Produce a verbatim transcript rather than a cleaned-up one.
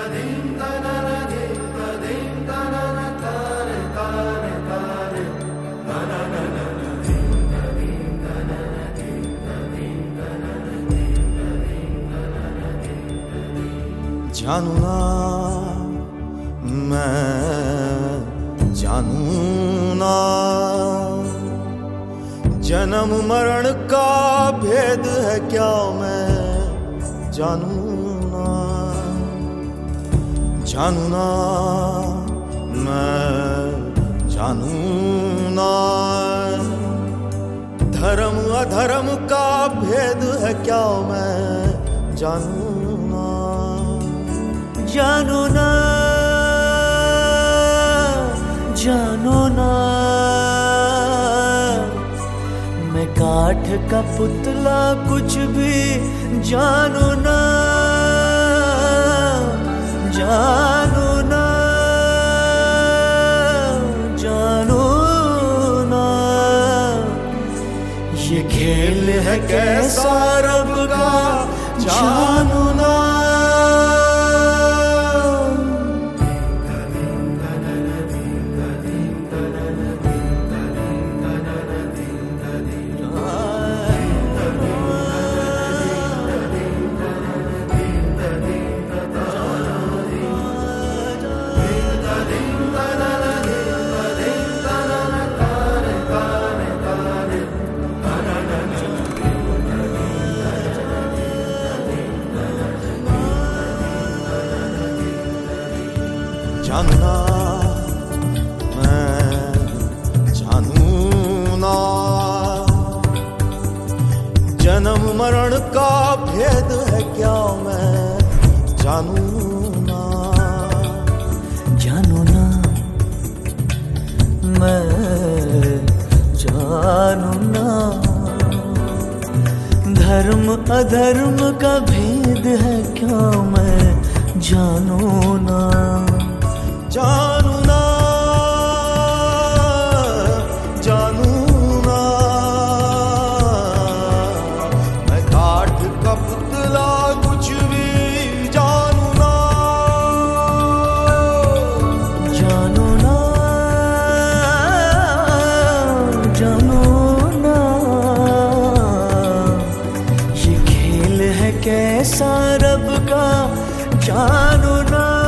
जानू ना मैं जानू ना जन्म मरण का भेद है क्या मैं जानू ना जानू ना मैं जानू ना धर्म अधर्म का भेद है क्या मैं जानू ना जानो ना जानो ना मैं काठ का पुतला कुछ भी जानो ना जानो ना जानो ना ये खेल है कैसा रब का जानो ना जानू ना मैं जानू ना जन्म मरण का भेद है क्या मैं जानू ना जानू ना मैं जानू ना धर्म अधर्म का भेद है क्या मैं जानू ना जानू ना जानू ना मैं काठ का पुतला कुछ भी जानू ना जानू ना जानू ना ये खेल है कैसा रब का जानू ना।